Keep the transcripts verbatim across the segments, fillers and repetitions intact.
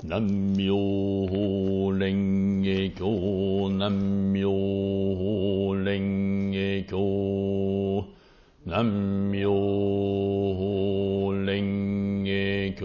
南無妙蓮華経、南無妙蓮華経、南無妙蓮華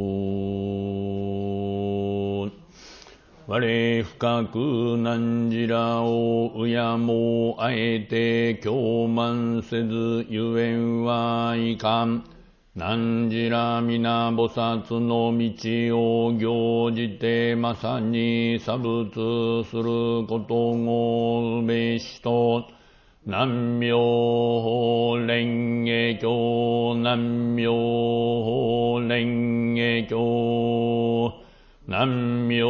経。我深く汝らを敬もうあえて狂慢せずゆえんはいかん。汝ら皆菩薩の道を行じてまさに作仏することごうべしと、南無蓮華経、南無蓮華経、南無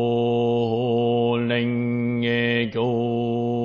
蓮華経。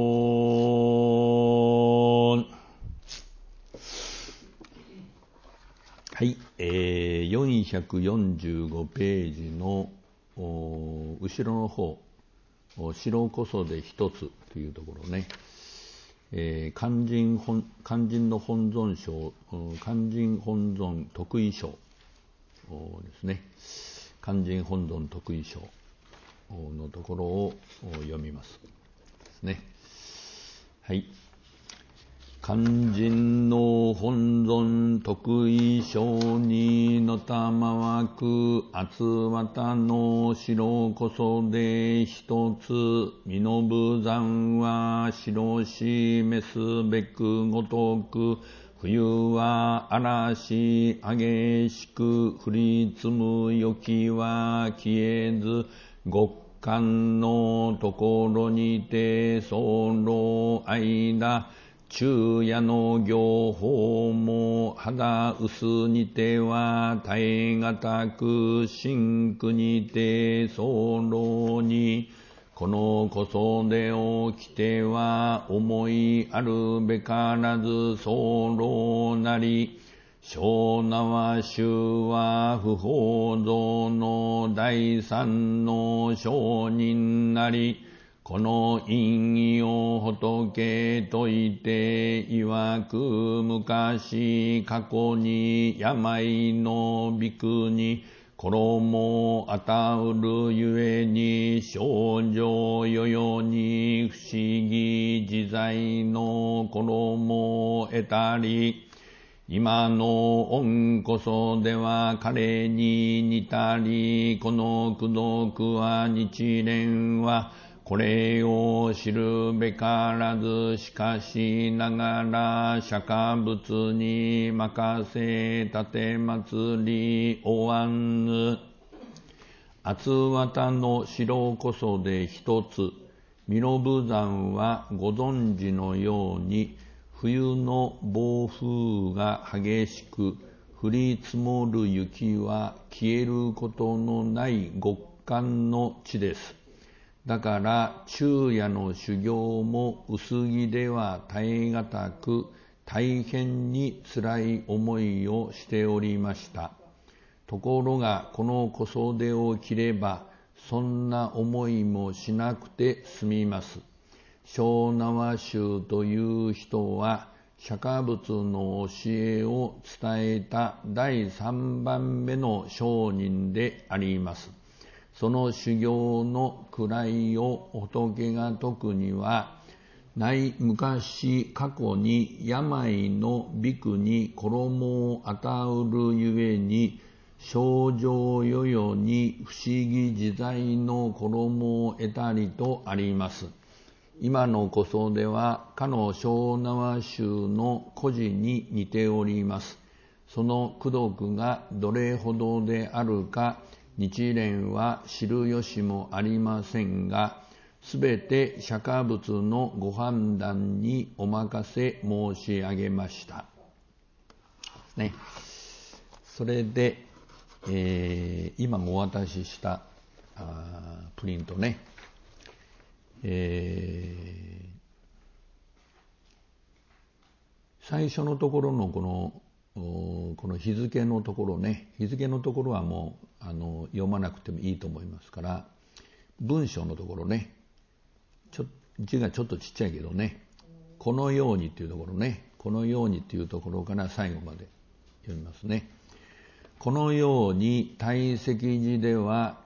はい、えー、よんひゃくよんじゅうごページの後ろの方、白こそで一つというところね、えー、肝心本肝心の本尊書、肝心本尊得意書ですね。肝心本尊得意書のところを読みますですね。はい。肝心の本尊得意書にのたまわく厚綿の白こそで一つ、身の部山は白しめすべくごとく、冬は嵐激しく降り積む雪は消えず、極寒のところにてその間、昼夜の行法も肌薄にては耐え難く、真空にてそのに、このこそで起きては思いあるべからず候なり、小縄宗は不法蔵の第三の上人なり、この因を仏といて曰く、昔過去に病のびくに衣を与うるゆえに、少女世々に不思議自在の衣を得たり、今の恩こそでは彼に似たり、この功徳は日蓮はこれを知るべからず、しかしながら釈迦仏に任せ立て祭りおわんぬ。厚綿の白こそで一つ、身の部山はご存知のように、冬の暴風が激しく、降り積もる雪は消えることのない極寒の地です。だから昼夜の修行も薄着では耐え難く、大変に辛い思いをしておりました。ところがこの小袖を着れば、そんな思いもしなくて済みます。小縄宗という人は、釈迦仏の教えを伝えた第三番目の上人であります。その修行の位を仏が説くには、ない昔過去に病のびくに衣を与うるゆえに、少女世々に不思議自在の衣を得たりとあります。今のこそではかの小縄宗の故事に似ております。その功徳がどれほどであるか、日蓮は知る由もありませんが、すべて釈迦仏のご判断にお任せ申し上げました。ね、それで、えー、今もお渡ししたあプリントね、えー、最初のところのこのこの日付のところね、日付のところはもうあの読まなくてもいいと思いますから、文章のところね、ちょ字がちょっとちっちゃいけどね、このようにっていうところね、このようにっていうところから最後まで読みますね。このように大石寺では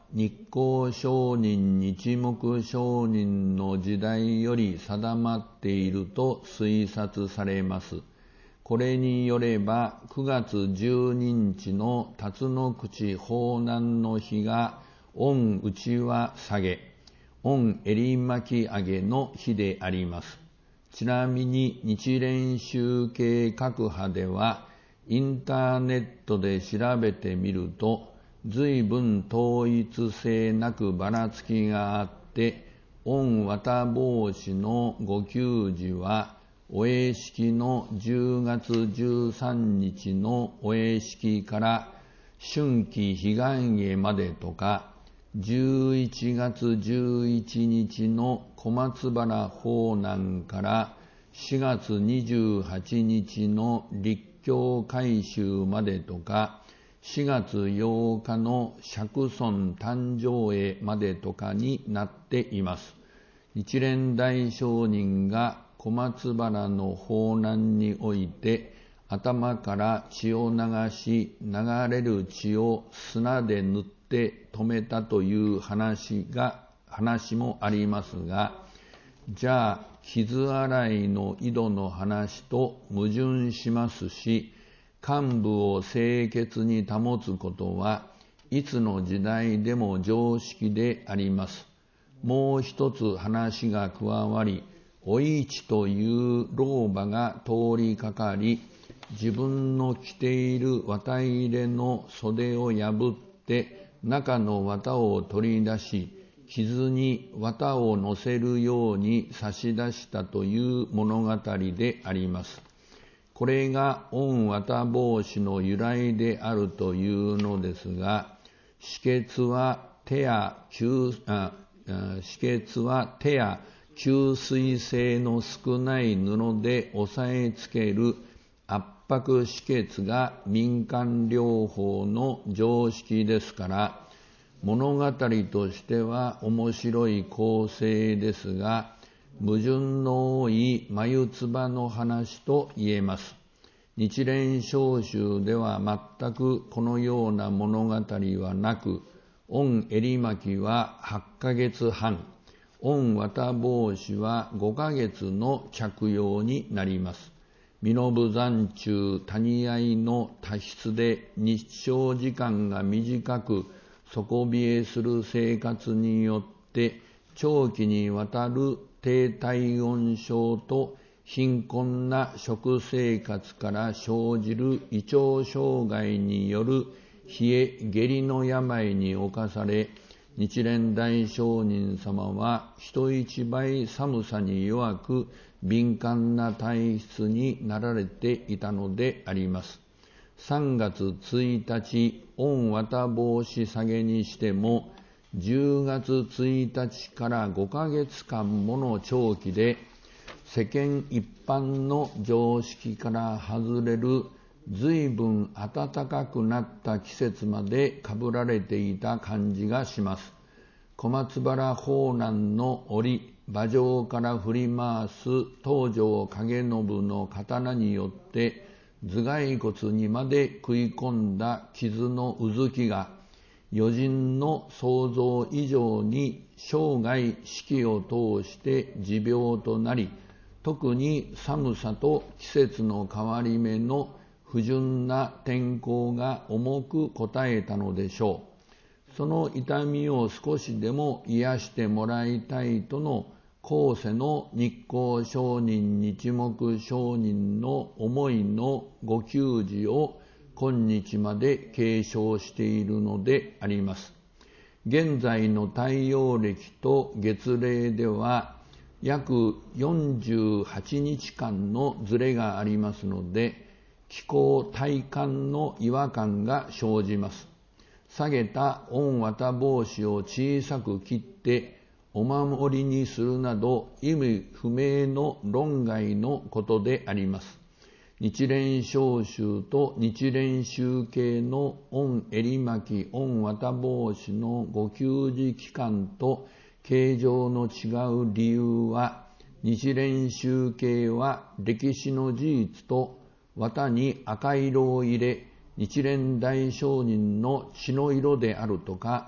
日光上人日木上人の時代より定まっていると推察されます。これによればくがつじゅうににちの辰の口法難の日が御内輪下げ、御襟巻き上げの日であります。ちなみに日蓮宗系各派ではインターネットで調べてみると随分統一性なくばらつきがあって、御綿帽子のご給仕はお会式のじゅうがつじゅうさんにちのお会式から春季彼岸会までとか、じゅういちがつじゅういちにちの小松原法難からしがつにじゅうはちにちの立教改修までとか、しがつようかの釈尊誕生会までとかになっています。日蓮大聖人が小松原の法難において頭から血を流し、流れる血を砂で塗って止めたという話が話もありますが、じゃあ傷洗いの井戸の話と矛盾しますし、患部を清潔に保つことはいつの時代でも常識であります。もう一つ話が加わり、お市という老婆が通りかかり、自分の着ている綿入れの袖を破って中の綿を取り出し、傷に綿を乗せるように差し出したという物語であります。これが御綿帽子の由来であるというのですが、止血は手や吸あ止血は手や吸水性の少ない布で押さえつける圧迫止血が民間療法の常識ですから、物語としては面白い構成ですが、矛盾の多い眉唾の話と言えます。日蓮聖宗では全くこのような物語はなく、御襟巻きははちかげつはん、御綿帽子はごかげつの着用になります。身延山中谷合の多筆で日照時間が短く底冷えする生活によって長期にわたる低体温症と貧困な食生活から生じる胃腸障害による冷え下痢の病に侵され、日蓮大聖人様は人一倍寒さに弱く敏感な体質になられていたのであります。さんがつついたち、御綿帽子下げにしても、じゅうがつついたちからごかげつかんもの長期で、世間一般の常識から外れる随分暖かくなった季節までかぶられていた感じがします。小松原法難の折、馬上から振り回す東条景信の刀によって頭蓋骨にまで食い込んだ傷のうずきが、余人の想像以上に生涯四季を通して持病となり、特に寒さと季節の変わり目の不順な天候が重くこたえたのでしょう。その痛みを少しでも癒してもらいたいとの後世の日光上人日木上人の思いのご給仕を今日まで継承しているのであります。現在の太陽暦と月齢では約よんじゅうはちにちかんのずれがありますので、気候体感の違和感が生じます。下げた御綿帽子を小さく切ってお守りにするなど意味不明の論外のことであります。日蓮聖宗と日蓮宗系の御襟巻き御綿帽子のご給仕期間と形状の違う理由は、日蓮宗系は歴史の事実と綿に赤色を入れ日蓮大聖人の血の色であるとか、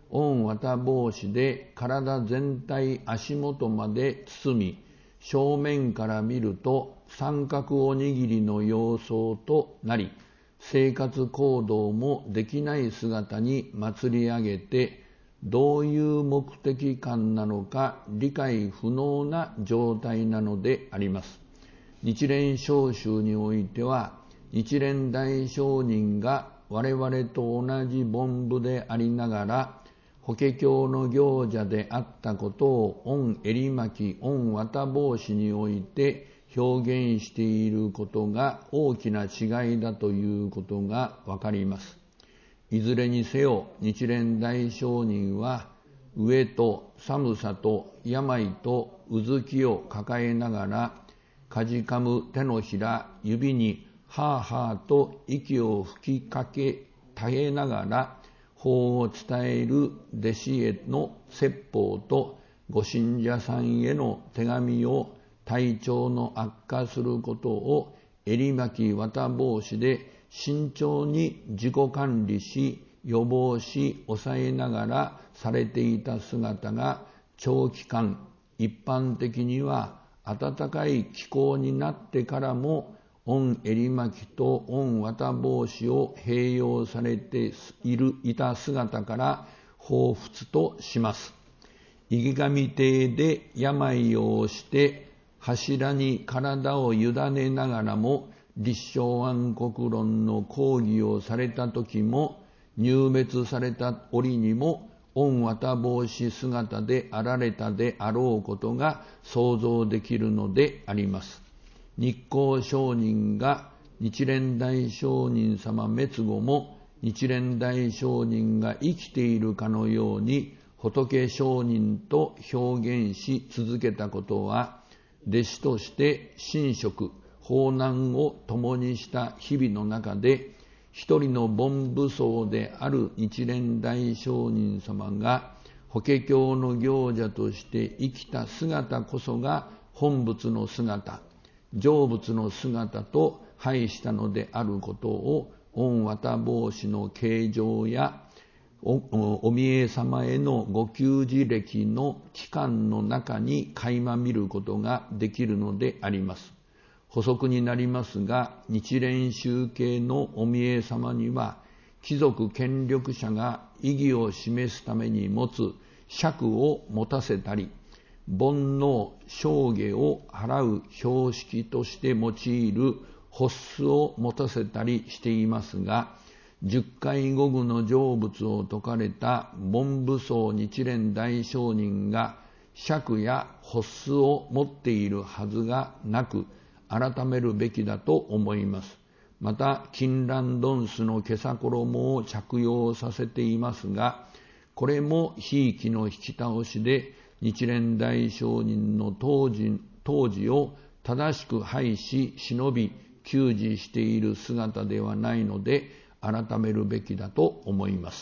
御綿帽子で体全体足元まで包み、正面から見ると三角おにぎりの様相となり、生活行動もできない姿に祭り上げて、どういう目的感なのか理解不能な状態なのであります。日蓮聖宗においては、日蓮大聖人が我々と同じ凡夫でありながら、法華経の行者であったことを御襟巻き、御綿帽子において表現していることが大きな違いだということがわかります。いずれにせよ、日蓮大聖人は、飢えと寒さと病とうずきを抱えながら、かじかむ手のひら、指にはあはあと息を吹きかけ、耐えながら、法を伝える弟子への説法と、ご信者さんへの手紙を体調の悪化することを襟巻き綿帽子で慎重に自己管理し、予防し、抑えながらされていた姿が長期間、一般的には暖かい気候になってからも、御襟巻きと御綿帽子を併用されているいた姿から彷彿とします。池上邸で病を押して柱に体を委ねながらも、立正安国論の講義をされた時も、入滅された折にも御綿帽子姿であられたであろうことが想像できるのであります。日光上人が日蓮大聖人様滅後も、日蓮大聖人が生きているかのように仏上人と表現し続けたことは、弟子として寝食法難を共にした日々の中で、一人の凡夫僧である日蓮大聖人様が法華経の行者として生きた姿こそが本仏の姿、成仏の姿と拝したのであることを、御綿帽子の形状や お, お見え様へのご給仕歴の期間の中に垣間見ることができるのであります。補足になりますが、日蓮宗系のお見え様には、貴族権力者が意義を示すために持つ尺を持たせたり、煩悩生下を払う標識として用いる発須を持たせたりしていますが、十回五具の成仏を説かれた凡夫僧日蓮大聖人が尺や発須を持っているはずがなく、改めるべきだと思います。また、金蘭ドンスの袈裟衣を着用させていますが、これもひいきの引き倒しで、日蓮大聖人の当時、当時を正しく拝し、忍び、給仕している姿ではないので、改めるべきだと思います。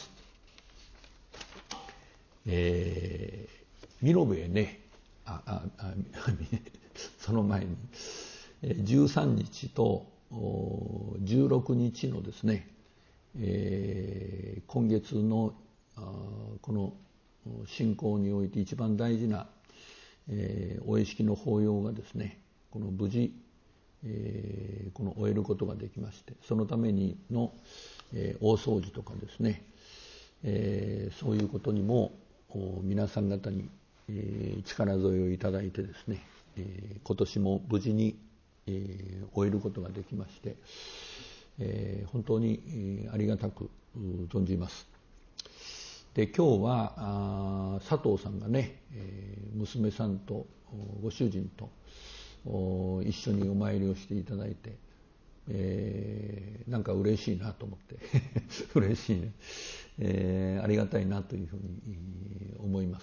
えー、身延へね、あああその前に、じゅうさんにちとじゅうろくにちのですね、えー、今月のこの信仰において一番大事な、えー、お会式の法要がですね、この無事、えー、この終えることができまして、そのためにの、えー、大掃除とかですね、えー、そういうことにも皆さん方に、えー、力添えをいただいてですね、えー、今年も無事に、えー、終えることができまして、えー、本当に、えー、ありがたく存じます。で、今日はあ佐藤さんがね、えー、娘さんとご主人と一緒にお参りをしていただいて、えー、なんか嬉しいなと思って嬉しいね、えー、ありがたいなというふうに思います。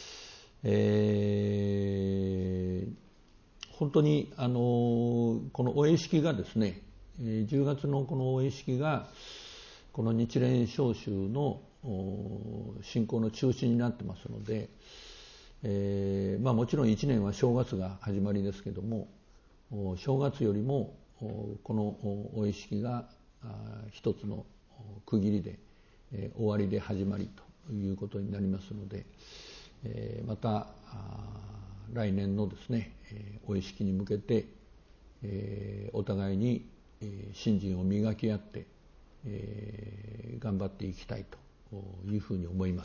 えー、本当にあのこのお会式がですね、じゅうがつのこのお会式がこの日蓮聖宗の信仰の中心になってますので、えーまあ、もちろんいちねんは正月が始まりですけども、正月よりもこのお会式が一つの区切りで、えー、終わりで始まりいうことになりますので、えー、また来年のですね、お意識に向けて、えー、お互いに信心を磨き合って、えー、頑張っていきたいというふうに思います。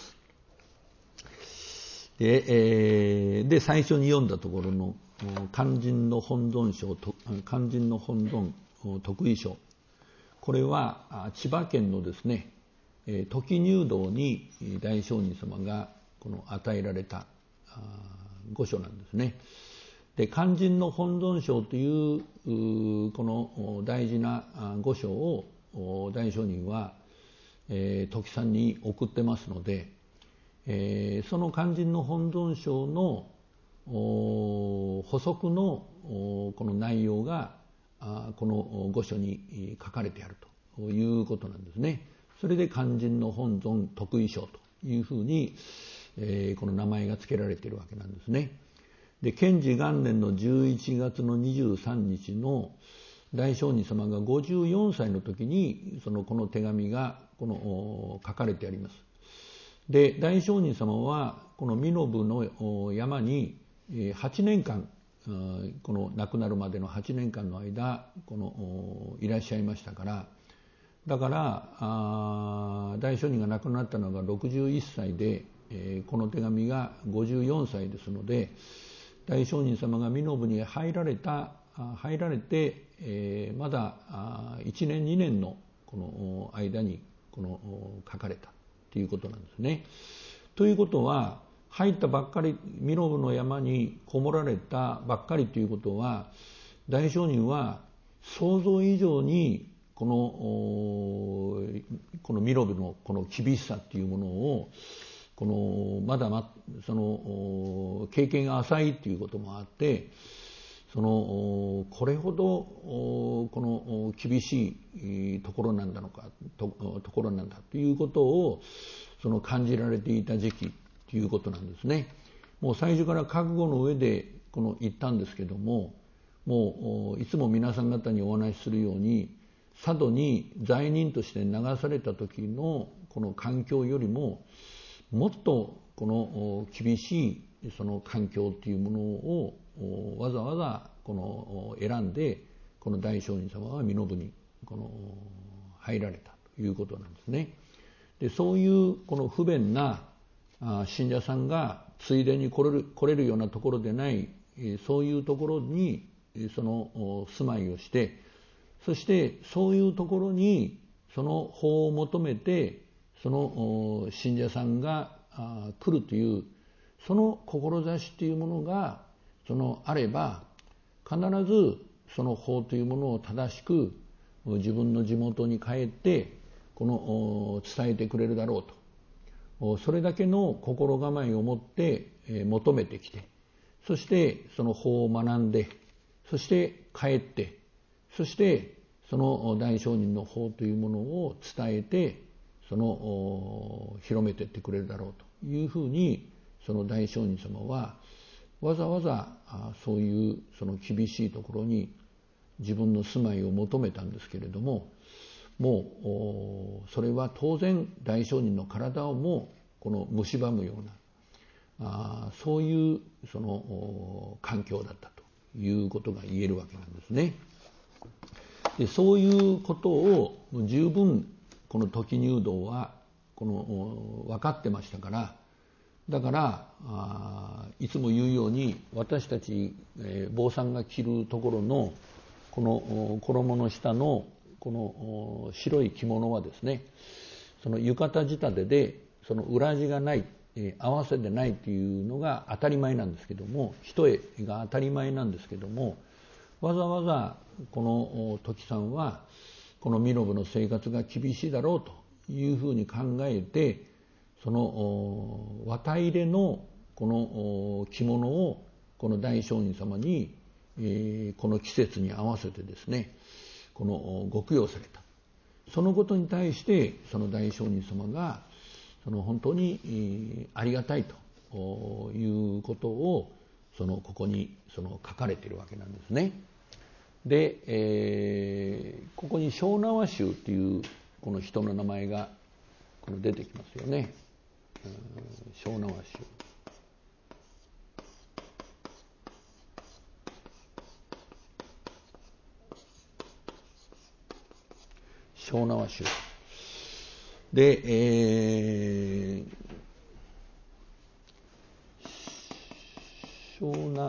で、えー、で最初に読んだところの肝心の本尊書、肝心の本尊得意書、これは千葉県のですね、時入道に大聖人様がこの与えられた御書なんですね。で、肝心の本尊書というこの大事な御書を大聖人は、えー、時さんに送ってますので、えー、その肝心の本尊書の補足のこの内容がこの御書に書かれてあるということなんですね。それで肝心の本尊得意書というふうに、えー、この名前が付けられているわけなんですね。で、建治元年のじゅういちがつのにじゅうさんにちの大聖人様がごじゅうよんさいの時にそのこの手紙がこの書かれてあります。で、大聖人様はこの身延の山にはちねんかん、この亡くなるまでのはちねんかんの間このいらっしゃいましたから、だからあ大聖人が亡くなったのがろくじゅういっさいで、えー、この手紙がごじゅうよんさいですので、大聖人様が身延に入られた入られて、えー、まだいちねんにねんのこの間にこの書かれたということなんですね。ということは、入ったばっかり、身延の山にこもられたばっかりということは、大聖人は想像以上にこのこの身延のこの厳しさというものをこのまだまその経験が浅いということもあって、そのこれほどこの厳しいところなんだのか と, ところなんだということをその感じられていた時期ということなんですね。もう最初から覚悟の上でこの言ったんですけども、もういつも皆さん方にお話しするように、佐渡に罪人として流された時のこの環境よりももっとこの厳しいその環境というものをわざわざこの選んで、この大聖人様は身延にこの入られたということなんですね。で、そういうこの不便な信者さんがついでに来れる、来れるようなところでない、そういうところにその住まいをして、そしてそういうところにその法を求めてその信者さんが来るというその志というものがそのあれば、必ずその法というものを正しく自分の地元に帰ってこの伝えてくれるだろうと、それだけの心構えを持って求めてきて、そしてその法を学んで、そして帰って、そしてその大聖人の法というものを伝えて、その広めていってくれるだろうというふうに、その大聖人様はわざわざそういうその厳しいところに自分の住まいを求めたんですけれども、もうそれは当然大聖人の体をもこの蝕むような、あそういうその環境だったということが言えるわけなんですね。で、そういうことを十分この時入道はこの分かってましたから、だからあいつも言うように、私たち、えー、坊さんが着るところのこの衣の下のこの白い着物はですね、その浴衣仕立てでその裏地がない、えー、合わせでないというのが当たり前なんですけども、一重が当たり前なんですけども、わざわざこの時さんはこの身延の生活が厳しいだろうというふうに考えて、その綿入れのこの着物をこの大聖人様に、えー、この季節に合わせてですね、このご供養された。そのことに対してその大聖人様がその本当に、えー、ありがたいということをそのここにその書かれているわけなんですね。で、えー、ここに小縄衆というこの人の名前がこの出てきますよね。 小縄集。小縄集。で、えー、小縄、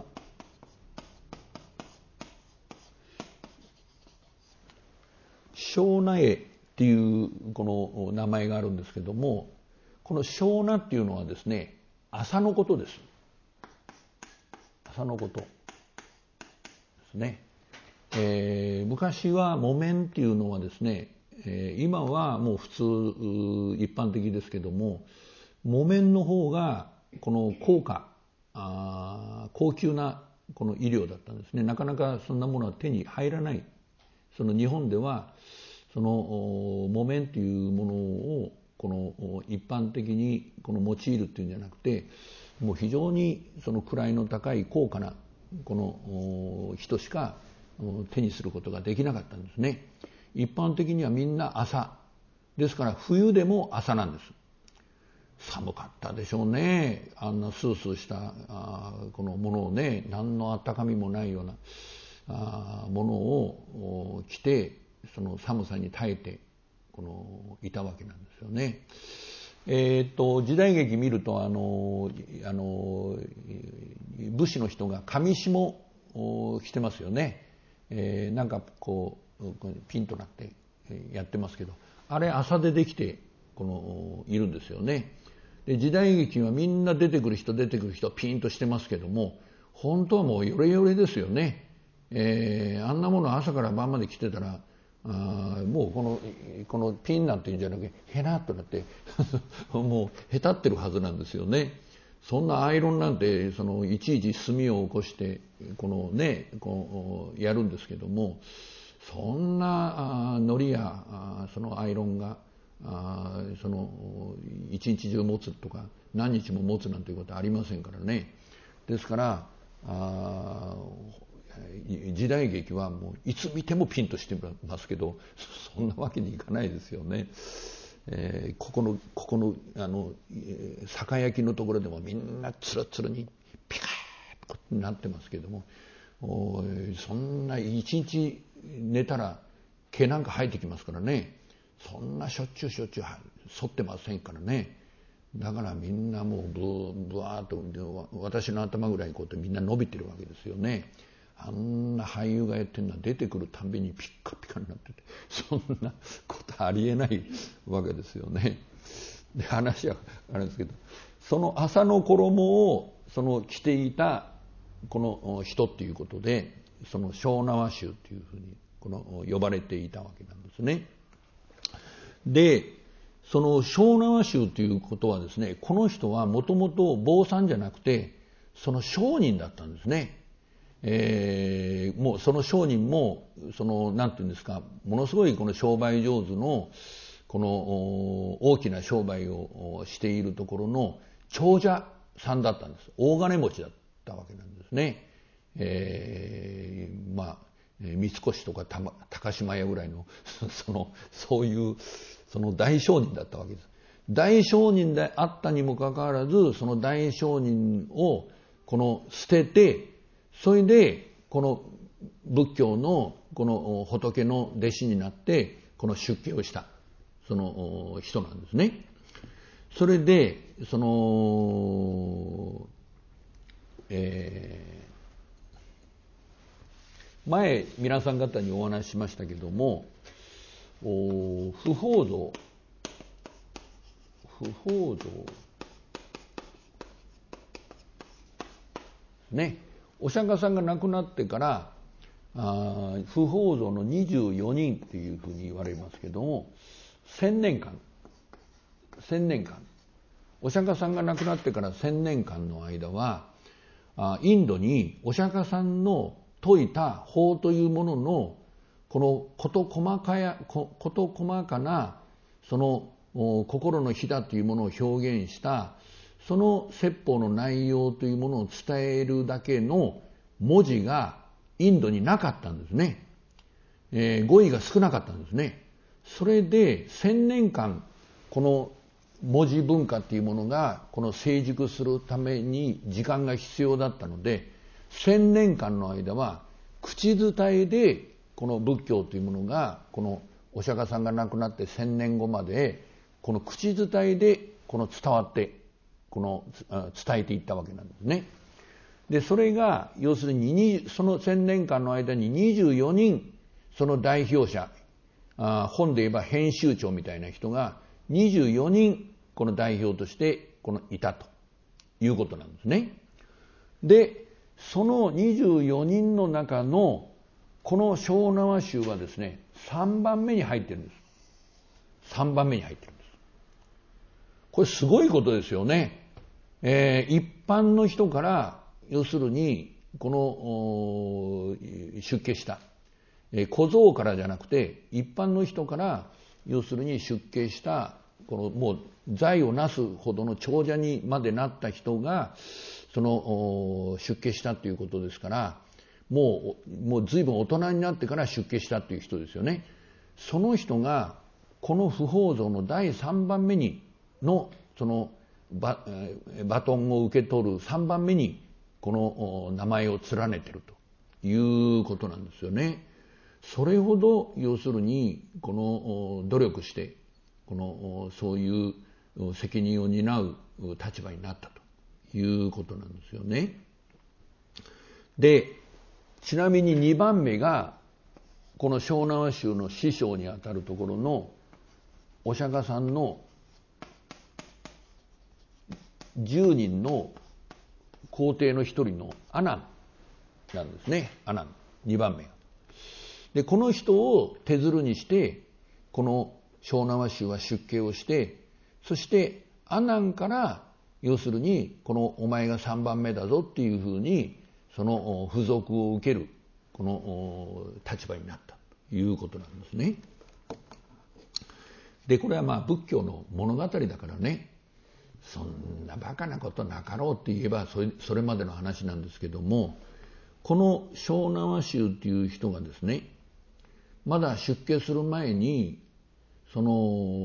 小名絵っていうこの名前があるんですけども、この小名っていうのはですね、朝のことです。朝のことですね。えー、昔は木綿っていうのはですね、えー、今はもう普通一般的ですけども、木綿の方がこの高価、あ高級なこの衣料だったんですね。なかなかそんなものは手に入らない。その日本ではその木綿というものをこの一般的にこの用いるっていうんじゃなくて、もう非常にその位の高い高価なこの人しか手にすることができなかったんですね。一般的にはみんな麻ですから、冬でも麻なんです。寒かったでしょうね。あんなスースーしたこのものをね、何の温かみもないようなものを着て、その寒さに耐えてこのいたわけなんですよね。えー、と時代劇見るとあのあの武士の人が上下を着てますよね。えー、なんかこうピンとなってやってますけど、あれ麻でできてこのいるんですよね。で時代劇はみんな出てくる人出てくる人ピンとしてますけども、本当はもうヨレヨレですよね。えー、あんなもの朝から晩まで着てたら、あもうこのこのピンなんていうんじゃなくてヘラッとなってもうへたってるはずなんですよね。そんなアイロンなんてそのいちいち炭を起こしてこのねこうやるんですけども、そんな糊やそのアイロンがあその一日中持つとか何日も持つなんていうことはありませんからね。ですからあ時代劇はもういつ見てもピンとしてますけど、そんなわけにいかないですよね。えー、ここのここのあの酒焼きのところでもみんなツルツルにピカーッとなってますけども、そんな一日寝たら毛なんか生えてきますからね。そんなしょっちゅうしょっちゅう剃ってませんからね。だからみんなもうブブワーっと私の頭ぐらいこうやってみんな伸びてるわけですよね。あんな俳優がやってるのは出てくるたんびにピッカピカになってて、そんなことありえないわけですよね。で話はあれですけど、その麻の衣をその着ていたこの人っていうことで、その小縄衆っていうふうにこの呼ばれていたわけなんですね。でその小縄衆ということはですね、この人はもともと坊さんじゃなくてその商人だったんですね。えー、もうその商人もそのなんていうんですか、ものすごいこの商売上手のこの大きな商売をしているところの長者さんだったんです。大金持ちだったわけなんですね。えー、まあ三越とか高島屋ぐらいのそのそういうその大商人だったわけです。大商人であったにもかかわらず、その大商人をこの捨てて、それでこの仏教のこの仏の弟子になってこの出家をしたその人なんですね。それでその、えー、前皆さん方にお話ししましたけども、不法蔵不法蔵ね、お釈迦さんが亡くなってからあ不法蔵のにじゅうよにんっていうふうに言われますけども、千年間千年間お釈迦さんが亡くなってから千年間の間は、インドにお釈迦さんの説いた法というもののこの事細かや事細かなその心の火だというものを表現したその説法の内容というものを伝えるだけの文字がインドになかったんですね。えー、語彙が少なかったんですね。それで千年間この文字文化っていうものがこの成熟するために時間が必要だったので、千年間の間は口伝えでこの仏教というものが、このお釈迦さんが亡くなって千年後までこの口伝えでこの伝わってこの伝えていったわけなんですね。でそれが要するにその千年間の間ににじゅうよにんその代表者、あ本で言えば編集長みたいな人がにじゅうよにんこの代表としてこのいたということなんですね。でそのにじゅうよにんの中のこの小縄宗はですね、さんばんめに入ってるんです。さんばんめに入ってるんです。これすごいことですよね。えー、一般の人から要するにこの出家した、えー、小僧からじゃなくて一般の人から要するに出家したこのもう財をなすほどの長者にまでなった人がその出家したということですから、もうもう随分大人になってから出家したという人ですよね。その人がこの不法像のだいさんばんめにのその バ, バトンを受け取るさんばんめにこの名前を連ねているということなんですよね。それほど要するにこの努力してこのそういう責任を担う立場になったということなんですよね。でちなみににばんめがこの小縄宗の師匠にあたるところのお釈迦さんのじゅうにんの皇帝の一人の阿難なんですね。阿難にばんめが。でこの人を手づるにしてこの小縄宗は出家をして、そして阿難から要するにこのお前がさんばんめだぞっていうふうにその付属を受けるこの立場になったということなんですね。でこれはまあ仏教の物語だからね、そんなバカなことなかろうって言えばそれ、それまでの話なんですけども、この小縄宗っていう人がですね、まだ出家する前にその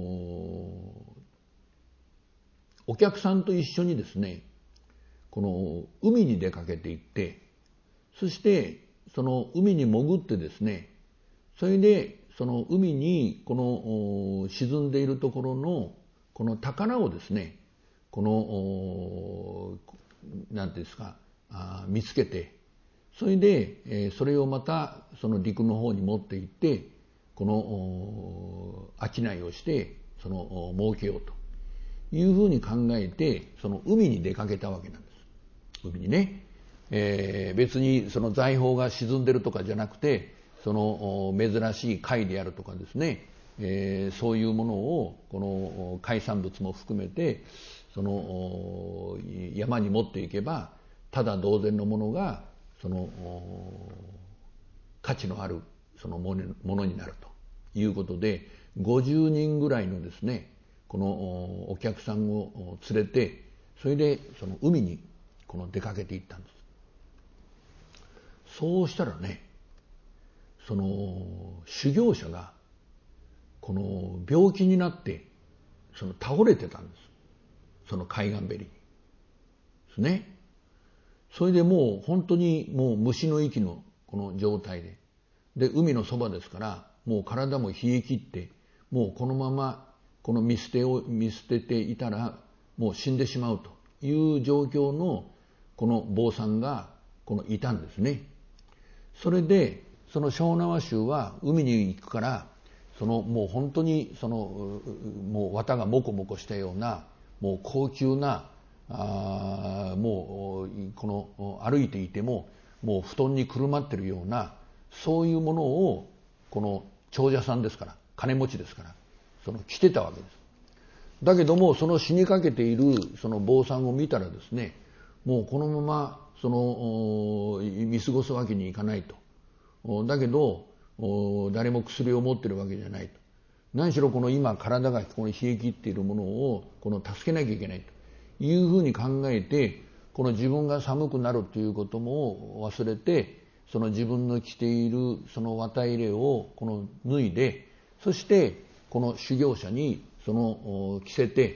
お客さんと一緒にですね、この海に出かけていって、そしてその海に潜ってですね、それでその海にこの沈んでいるところのこの宝をですね、この何ていうんですか、見つけて、それでそれをまたその陸の方に持って行ってこの商いをしてその儲けようというふうに考えてその海に出かけたわけなんです。海にね、えー、別にその財宝が沈んでるとかじゃなくて、その珍しい貝であるとかですね、えー、そういうものをこの海産物も含めてその山に持っていけばただ同然のものがその価値のあるそのものになるということで、ごじゅうにんぐらいのですねこのお客さんを連れて、それでその海にこの出かけていったんです。そうしたらね、その修行者がこの病気になってその倒れてたんです。その海岸べりにですね。それでもう本当にもう虫の息のこの状態で、で海のそばですからもう体も冷え切って、もうこのままこの見捨てを見捨てていたらもう死んでしまうという状況のこの坊さんがこのいたんですね。それでその小縄宗は海に行くから、そのもう本当にそのもう綿がモコモコしたようなもう高級なあもうこの歩いていてももう布団にくるまってるようなそういうものをこの長者さんですから金持ちですからその着てたわけです。だけどもその死にかけているその坊さんを見たらですね、もうこのままその見過ごすわけにいかないと。だけど誰も薬を持ってるわけじゃないと。何しろこの今体がこの冷え切っているものをこの助けなきゃいけないというふうに考えて、この自分が寒くなるということも忘れて、その自分の着ているその綿入れをこの脱いで、そしてこの修行者にその着せて、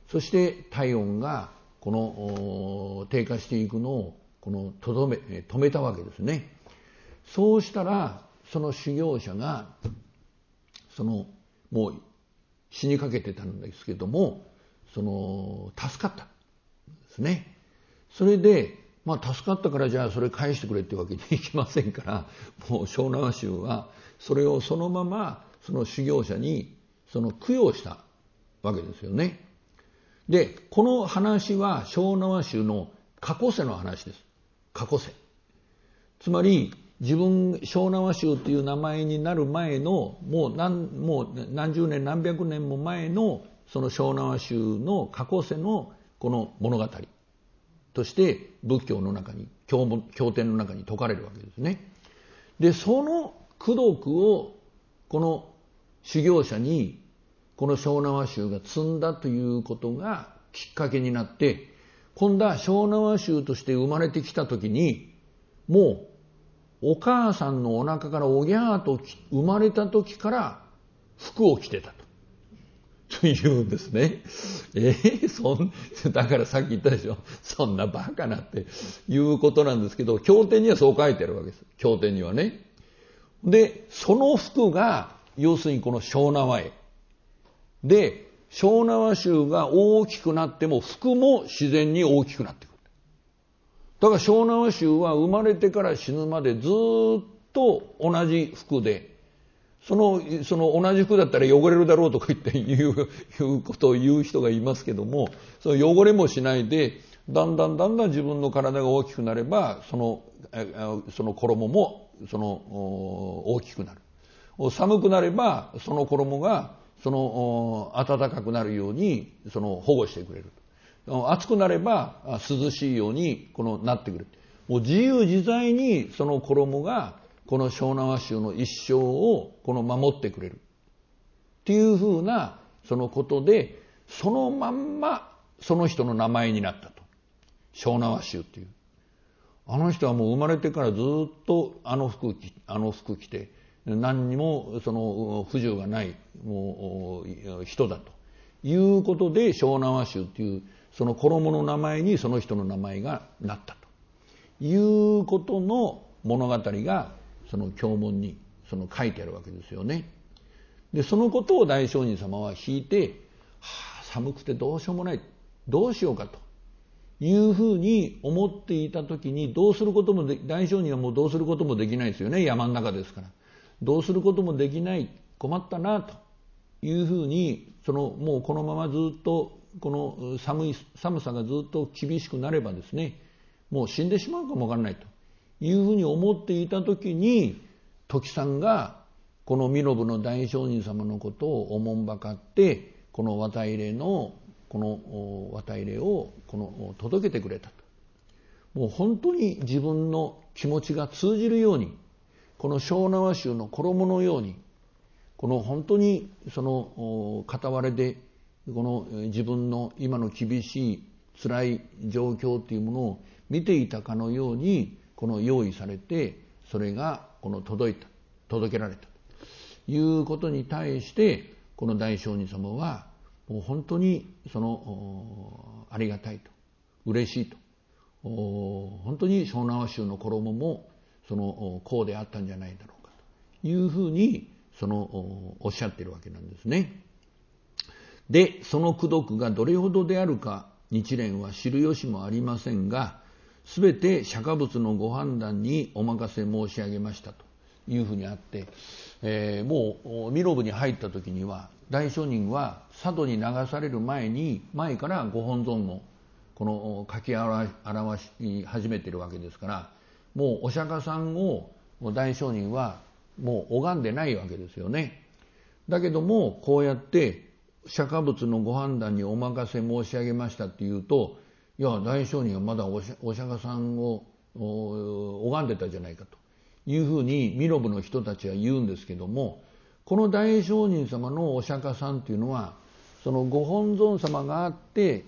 そして体温がこの低下していくのをこのとどめ止めたわけですね。そうしたらその修行者がそのもう死にかけてたんですけども、その助かったんですね。それでまあ助かったからじゃあそれ返してくれってわけにいきませんから、もう小縄宗はそれをそのままその修行者にその供養したわけですよね。でこの話は小縄宗の過去世の話です。過去世、つまり自分小縄宗っていう名前になる前のもう 何, もう何十年何百年も前のその小縄宗の過去世のこの物語として仏教の中に 経, 経典の中に説かれるわけですね。でその功徳をこの修行者にこの小縄宗が積んだということがきっかけになって、今度は小縄宗として生まれてきた時にもうお母さんのお腹からおぎゃーと生まれた時から服を着てたとというんですね。えー、そんだからさっき言ったでしょ、そんなバカなっていうことなんですけど、経典にはそう書いてあるわけです。経典にはね。でその服が要するにこの小縄絵で、小縄宗が大きくなっても服も自然に大きくなってくる。だから小縄宗は生まれてから死ぬまでずっと同じ服で、そのその同じ服だったら汚れるだろうとか言って言う、いうことを言う人がいますけども、その汚れもしないでだんだんだんだん自分の体が大きくなればそのその衣もその大きくなる。寒くなればその衣がその暖かくなるようにその保護してくれる。暑くなれば涼しいようにこのなってくる。もう自由自在にその衣がこの小縄宗の一生をこの守ってくれるっていうふうなそのことで、そのまんまその人の名前になったと。小縄宗っていう、あの人はもう生まれてからずっとあの服あの服着て何にもその不自由がないもう人だということで、小縄宗っていうその衣の名前にその人の名前がなったということの物語がその経文にその書いてあるわけですよね。でそのことを大聖人様は引いて、はあ、寒くてどうしようもない、どうしようかというふうに思っていた時に、どうすることもで大聖人はもうどうすることもできないですよね。山の中ですからどうすることもできない、困ったなというふうに、そのもうこのままずっとこの寒い寒さがずっと厳しくなればですね、もう死んでしまうかもわからないというふうに思っていた時に、時さんがこの身延の大聖人様のことをおもんばかって、この綿入れのこの綿入れをこの届けてくれたと。もう本当に自分の気持ちが通じるように、この小縄宗の衣のように、この本当にその片割れでこの自分の今の厳しい辛い状況というものを見ていたかのように、この用意されて、それがこの届いた、届けられたということに対して、この大聖人様はもう本当にそのありがたいと、嬉しいと、本当に小縄宗の衣もそのこうであったんじゃないだろうかというふうにそのおっしゃっているわけなんですね。でその功徳がどれほどであるか日蓮は知る由もありませんが、すべて釈迦仏のご判断にお任せ申し上げましたというふうにあって、えー、もう身延に入った時には大聖人は佐渡に流される前に前からご本尊をこの書き表し始めているわけですから、もうお釈迦さんを大聖人はもう拝んでないわけですよね。だけどもこうやって釈迦仏のご判断にお任せ申し上げましたっていうと、いや大聖人はまだお釈迦さんを拝んでたじゃないかというふうに身延の人たちは言うんですけども、この大聖人様のお釈迦さんっていうのはそのご本尊様があって、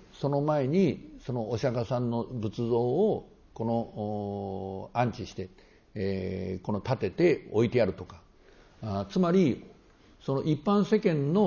その前にそのお釈迦さんの仏像をこの安置して、えー、この立てて置いてあるとか、あつまりその一般世間の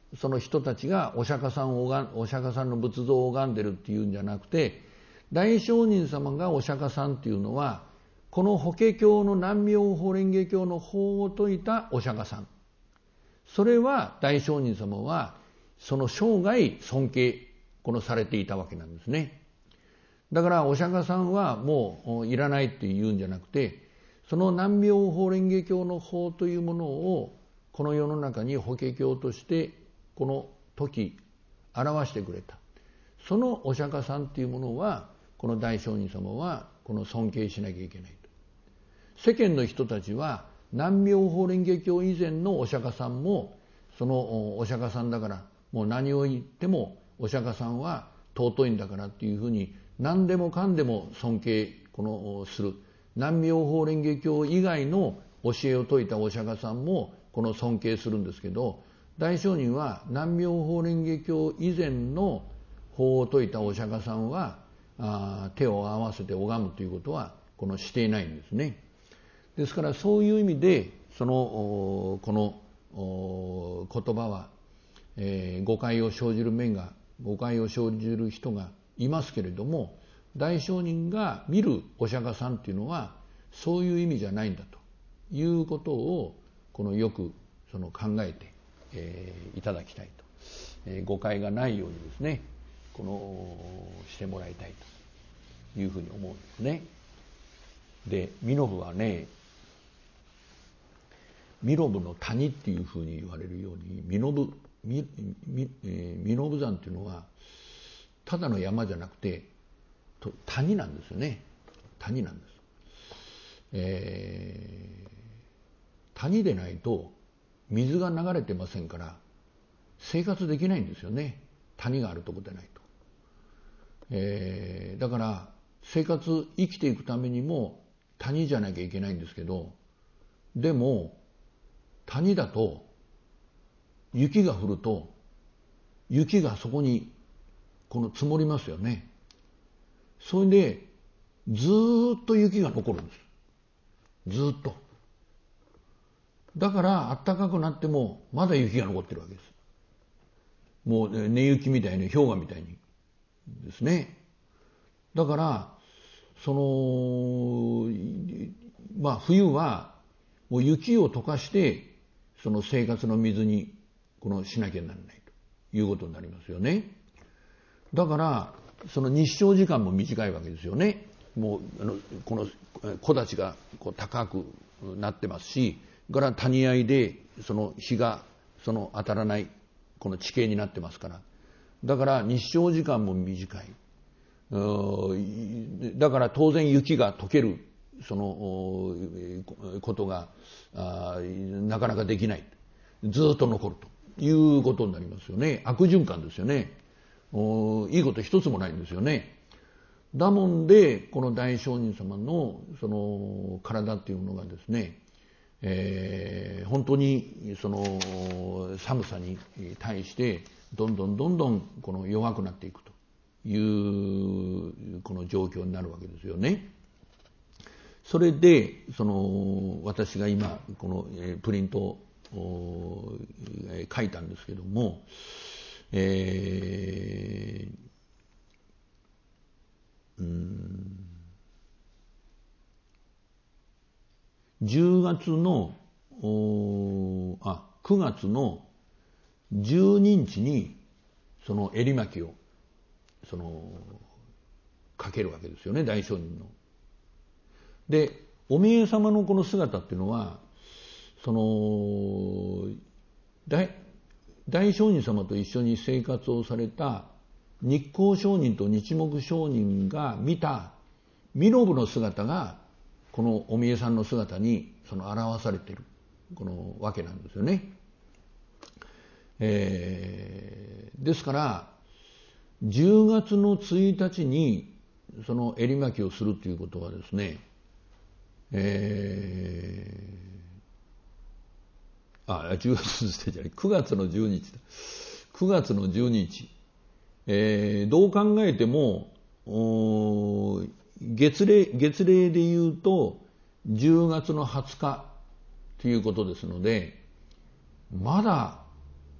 その人たちがお釈迦さんを拝んお釈迦さんの仏像を拝んでるっていうんじゃなくて、大聖人様がお釈迦さんっていうのはこの法華経の南妙法蓮華経の法を説いたお釈迦さん、それは大聖人様はその生涯尊敬このされていたわけなんですね。だからお釈迦さんはもういらないっていうんじゃなくて、その南妙法蓮華経の法というものをこの世の中に法華経としてこの時表してくれた、そのお釈迦さんというものはこの大聖人様はこの尊敬しなきゃいけないと。世間の人たちは南妙法蓮華経以前のお釈迦さんもそのお釈迦さんだからもう何を言ってもお釈迦さんは尊いんだからっていうふうに何でもかんでも尊敬このする、南妙法蓮華経以外の教えを説いたお釈迦さんもこの尊敬するんですけど、大聖人は南妙法蓮華経以前の法を説いたお釈迦さんはあ手を合わせて拝むということはこのしていないんですね。ですからそういう意味でそのこの言葉は、えー、誤解を生じる面が誤解を生じる人がいますけれども、大聖人が見るお釈迦さんっていうのはそういう意味じゃないんだということをこのよくその考えて、えー、いただきたいと、えー、誤解がないようにですねこのしてもらいたいというふうに思うんですね。で弥勒はね、弥勒の谷っていうふうに言われるように弥勒弥勒山っていうのはただの山じゃなくて谷なんですよね。谷なんです、えー、谷でないと水が流れてませんから生活できないんですよね、谷があるところでないと、えー、だから生活生きていくためにも谷じゃなきゃいけないんですけど、でも谷だと雪が降ると雪がそこにこの積もりますよね。それでずっと雪が残るんです、ずっと。だから暖かくなってもまだ雪が残ってるわけです。もう根雪みたいに氷河みたいにですね。だからそのまあ冬はもう雪を溶かしてその生活の水にこのしなきゃならないということになりますよね。だからその日照時間も短いわけですよね。もうあのこの木立がこう高くなってますし、から谷合でその日がその当たらないこの地形になってますから、だから日照時間も短い。だから当然雪が溶けるそのことがなかなかできない、ずっと残るということになりますよね。悪循環ですよね。いいこと一つもないんですよね。だもんでこの大聖人様のその体っていうものがですね、えー、本当にその寒さに対してどんどんどんどんこの弱くなっていくというこの状況になるわけですよね。それでその私が今このプリントを書いたんですけども、えー、うーんじゅうがつのあくがつのじゅうににちにその襟巻きをそのかけるわけですよね、大聖人の。でお見え様のこの姿っていうのはその 大, 大聖人様と一緒に生活をされた日光上人と日目上人が見た弥勒の姿がこのお見えさんの姿にその表されているこのわけなんですよね。えー、ですからじゅうがつのついたちにその襟巻きをするということはですね、えー、あじゅうがつじゃないくがつのじゅうにちだくがつのじゅうににち、えー、どう考えても月齢月齢でいうとじゅうがつのはつかということですので、まだ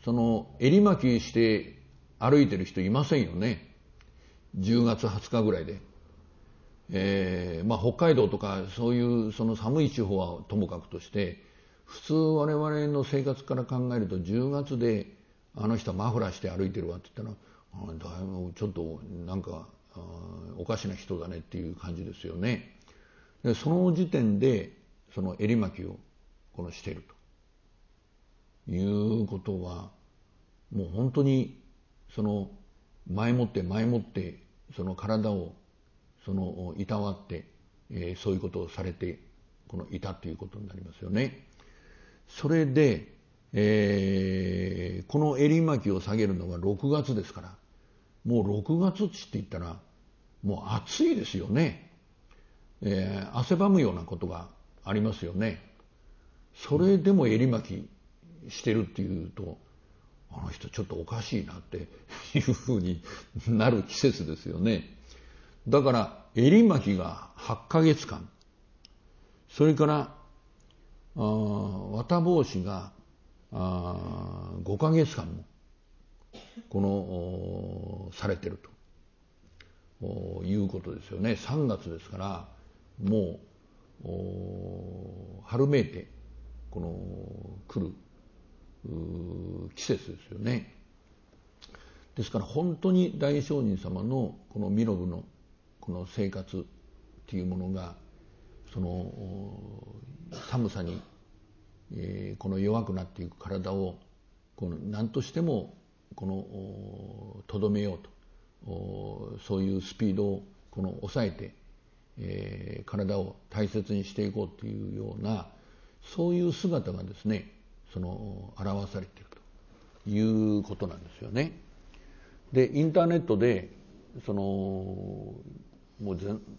その襟巻きして歩いてる人いませんよね。じゅうがつはつかぐらいで。えー、まあ北海道とかそういうその寒い地方はともかくとして、普通我々の生活から考えるとじゅうがつであの人はマフラーして歩いてるわって言ったら、だいぶちょっとなんかおかしな人だねっていう感じですよね。でその時点でその襟巻きをこのしているということは、もう本当にその前もって前もってその体をそのいたわって、えー、そういうことをされてこのいたということになりますよね。それで、えー、この襟巻きを下げるのがろくがつですから、もうろくがつって言ったらもう暑いですよね。えー、汗ばむようなことがありますよね。それでも襟巻きしてるっていうと、あの人ちょっとおかしいなっていうふうになる季節ですよね。だから襟巻きがはっかげつかん、それからあ綿帽子があごかげつかんもこのされてるということですよね。さんがつですから、もう春めいてこの来る季節ですよね。ですから本当に大聖人様のこの弥勒のこの生活っていうものが、その寒さに、えー、この弱くなっていく体をこの何としてもこのとどめようと、そういうスピードをこの抑えて、えー、体を大切にしていこうというような、そういう姿がですね、その表されているということなんですよね。でインターネットでそのもう全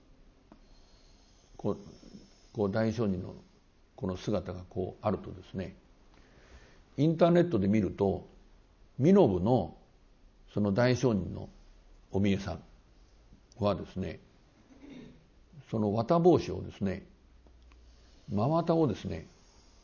こうこう大聖人のこの姿がこうあるとですね、インターネットで見ると弥勒のその大聖人のお見えさんはですね、その綿帽子をですね、真綿をですね、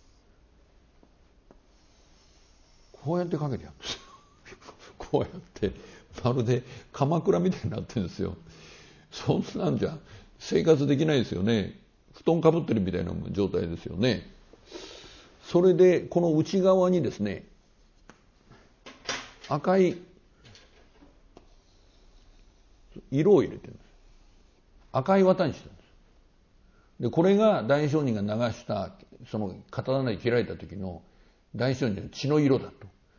こうやってかけてやるんですよ。こうやってまるで鎌倉みたいになってるんですよ。そんなんじゃ生活できないですよね。布団かぶってるみたいな状態ですよね。それでこの内側にですね、赤い色を入れてるんです。赤い綿にしてるんです。でこれが大聖人が流したその刀で切られた時の大聖人の血の色だと。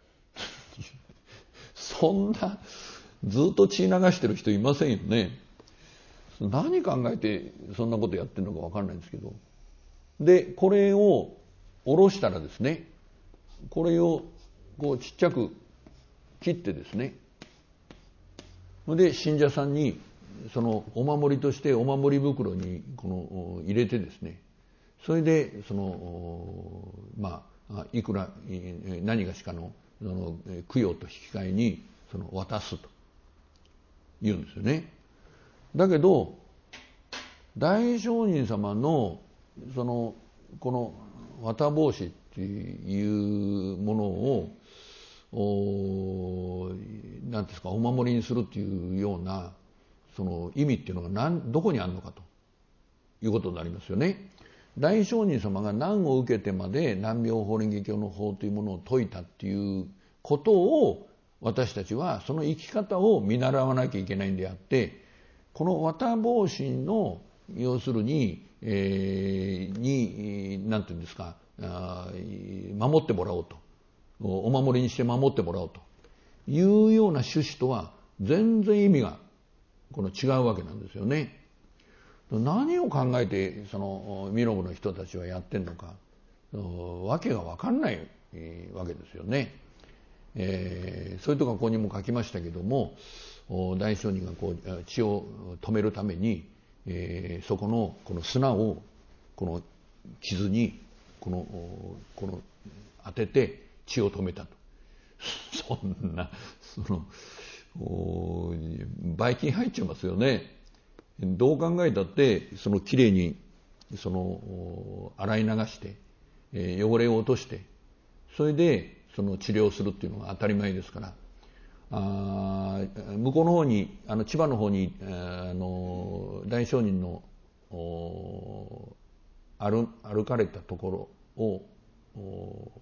そんなずっと血流してる人いませんよね。何考えてそんなことやってるのか分からないんですけど、でこれを下ろしたらですね、これをこうちっちゃく切ってですね、で信者さんにそのお守りとしてお守り袋にこの入れてですね、それでそのまあいくら何がしかのその供養と引き換えにその渡すと言うんですよね。だけど大聖人様のそのこの綿帽子っていうものをおなんですか、お守りにするっていうようなその意味っていうのが何どこにあるのかということになりますよね。大聖人様が難を受けてまで難病法輪華経の法というものを説いたっていうことを、私たちはその生き方を見習わなきゃいけないんであって、この綿帽子の要するに、えー、に何て言うんですか、守ってもらおうと、お守りにして守ってもらおうというような趣旨とは全然意味がこの違うわけなんですよね。何を考えてその弥勒の人たちはやってんのか、わけが分かんないわけですよね。えー、そういうとこここにも書きましたけども、大聖人がこう血を止めるために、えー、そこのこの砂をこの傷にこのこの当てて血を止めたと。そんなそのばい菌入っちゃいますよね。どう考えたってそのきれいにその洗い流して、えー、汚れを落として、それでその治療するっていうのが当たり前ですから、あ向こうの方に、あの千葉の方に、あの大聖人の歩, 歩かれたところを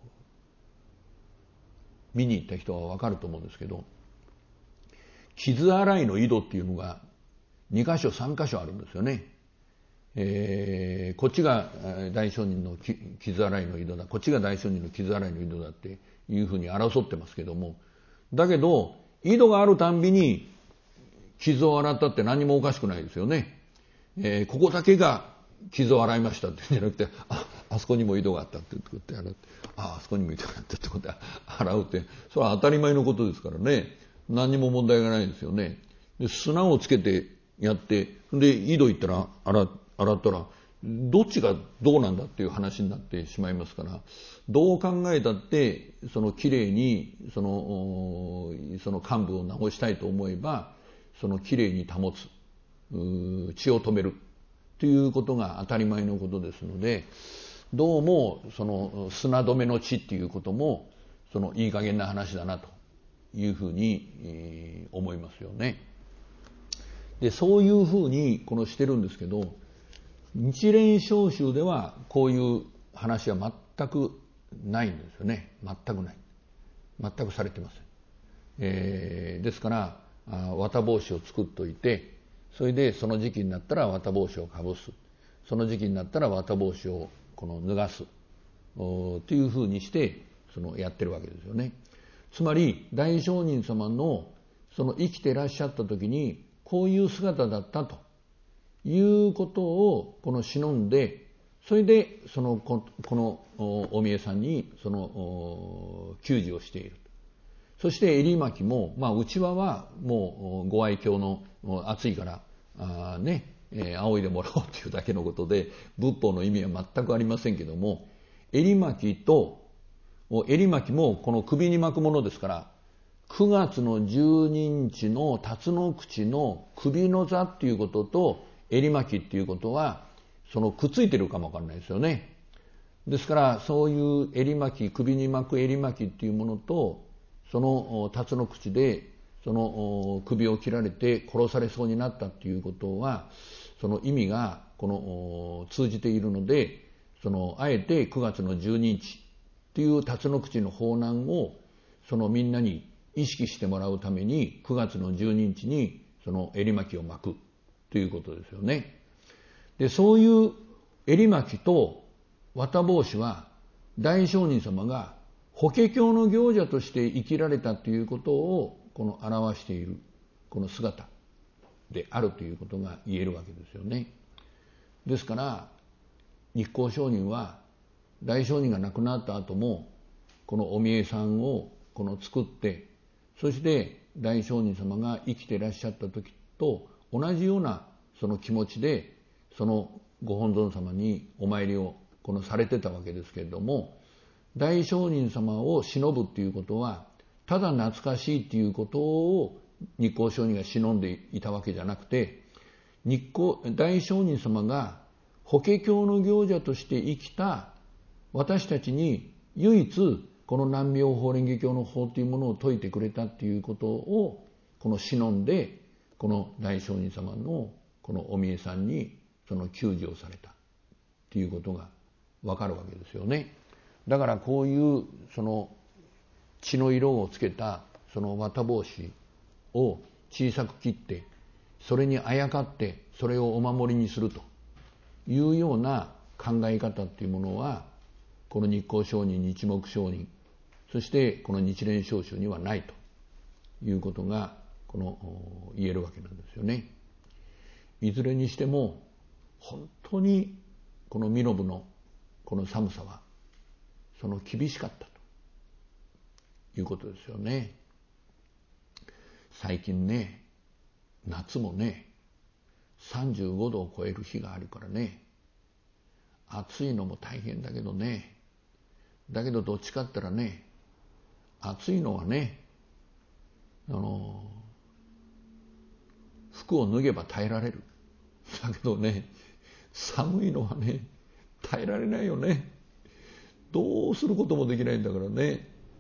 見に行った人は分かると思うんですけど、傷洗いの井戸っていうのがにかしょさんかしょあるんですよね。えー、こっちが大聖人の傷洗いの井戸だ、こっちが大聖人の傷洗いの井戸だっていうふうに争ってますけども、だけど井戸があるたんびに傷を洗ったって何もおかしくないですよね。えー、ここだけが傷を洗いましたって言うんじゃなくて、あ、あそこにも井戸があったって言って洗って、あ、あそこにも井戸があったってことで洗うって、それは当たり前のことですからね、何にも問題がないですよね。で、砂をつけてやって、で井戸行ったら洗洗ったらどっちがどうなんだっていう話になってしまいますから、どう考えたってそのきれいにそのその患部を治したいと思えば、そのきれいに保つ、血を止めるということが当たり前のことですので、どうもその砂止めの血っていうこともそのいい加減な話だなというふうに思いますよね。で、そういうふうにこのしてるんですけど、日蓮召集ではこういう話は全くないんですよね。全くない。全くされてません。えー、ですから綿帽子を作っといて、それでその時期になったら綿帽子をかぶす、その時期になったら綿帽子をこの脱がすというふうにしてそのやってるわけですよね。つまり大聖人様のその生きていらっしゃった時にこういう姿だったということをこの忍んで、それでそのこのお見えさんにその給仕をしている。そして襟巻きも、まあ、うちわはもうご愛嬌の暑いからあ、ね、えー、仰いでもらおうというだけのことで、仏法の意味は全くありませんけども、襟巻きと襟巻きもこの首に巻くものですから、くがつのじゅうににちの辰の口の首の座っていうことと襟巻きっていうことはそのくっついてるかもわかんないですよね。ですからそういう襟巻き、首に巻く襟巻きっていうものと、その辰の口でその首を切られて殺されそうになったっていうことは、その意味がこの通じているので、そのあえてくがつのじゅうににちっていう辰の口の法難をそのみんなに意識してもらうためにくがつのじゅうににちにその襟巻きを巻くということですよね。で、そういう襟巻きと綿帽子は大聖人様が法華経の行者として生きられたということをこの表しているこの姿であるということが言えるわけですよね。ですから日光上人は大聖人が亡くなった後もこのお見えさんをこの作って、そして大聖人様が生きていらっしゃった時と同じようなその気持ちでそのご本尊様にお参りをこのされてたわけですけれども、大聖人様を忍ぶっていうことはただ懐かしいっていうことを日光上人が忍んでいたわけじゃなくて、日光大聖人様が法華経の行者として生きた私たちに唯一この南妙法蓮華経の法というものを説いてくれたっていうことをこの忍んで、この大聖人様のこのお見えさんにその給仕をされたっていうことがわかるわけですよね。だからこういうその血の色をつけたその綿帽子を小さく切って、それにあやかってそれをお守りにするというような考え方っていうものはこの日光上人、日目上人、そしてこの日蓮召集にはないということがこの言えるわけなんですよね。いずれにしても本当にこの身延のこの寒さはその厳しかったということですよね。最近ね、夏もねさんじゅうごどを超える日があるからね、暑いのも大変だけどね、だけどどっちかって言ったらね、暑いのはね、あの服を脱げば耐えられる。だけどね、寒いのはね耐えられないよね。どうすることもできないんだからね。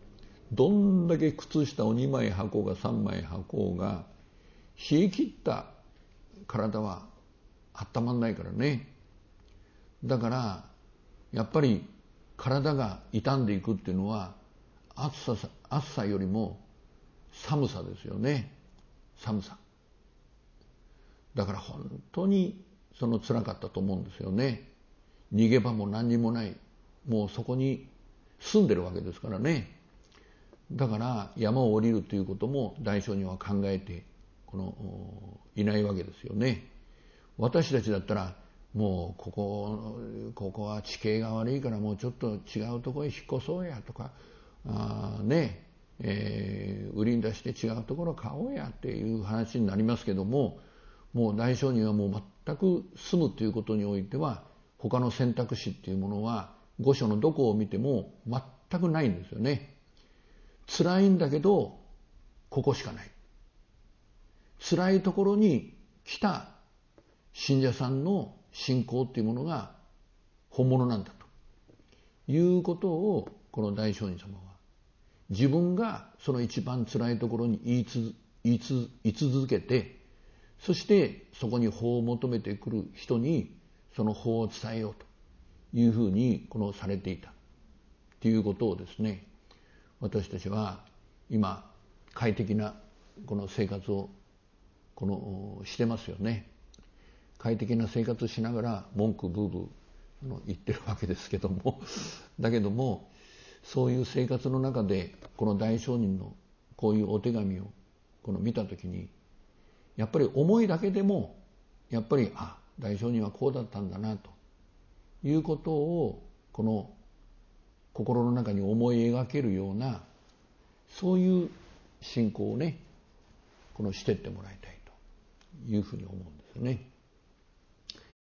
どんだけ靴下をにまい履こうがさんまい履こうが、冷え切った体は温まんないからね。だからやっぱり体が傷んでいくっていうのは暑さ、暑さよりも寒さですよね。寒さ。だから本当にその辛かったと思うんですよね。逃げ場も何にもない。もうそこに住んでるわけですからね。だから山を降りるということも大聖人は考えてこのいないわけですよね。私たちだったらもうここここは地形が悪いからもうちょっと違うところへ引っ越そうやとか、あねえー、売りに出して違うところ買おうやっていう話になりますけども、もう大聖人はもう全く住むということにおいては他の選択肢っていうものは御所のどこを見ても全くないんですよね。辛いんだけどここしかない。辛いところに来た信者さんの信仰っていうものが本物なんだということを、この大聖人様は自分がその一番辛いところに言いつ言いつ言い続けて、そしてそこに法を求めてくる人にその法を伝えようというふうにこのされていたということをですね、私たちは今快適なこの生活をこのしてますよね。快適な生活しながら文句ブーブー言ってるわけですけどもだけども、そういう生活の中でこの大聖人のこういうお手紙をこの見たときに、やっぱり思いだけでもやっぱりあ大聖人はこうだったんだなということをこの心の中に思い描けるような、そういう信仰をねこのしてってもらいたいというふうに思うんですよね。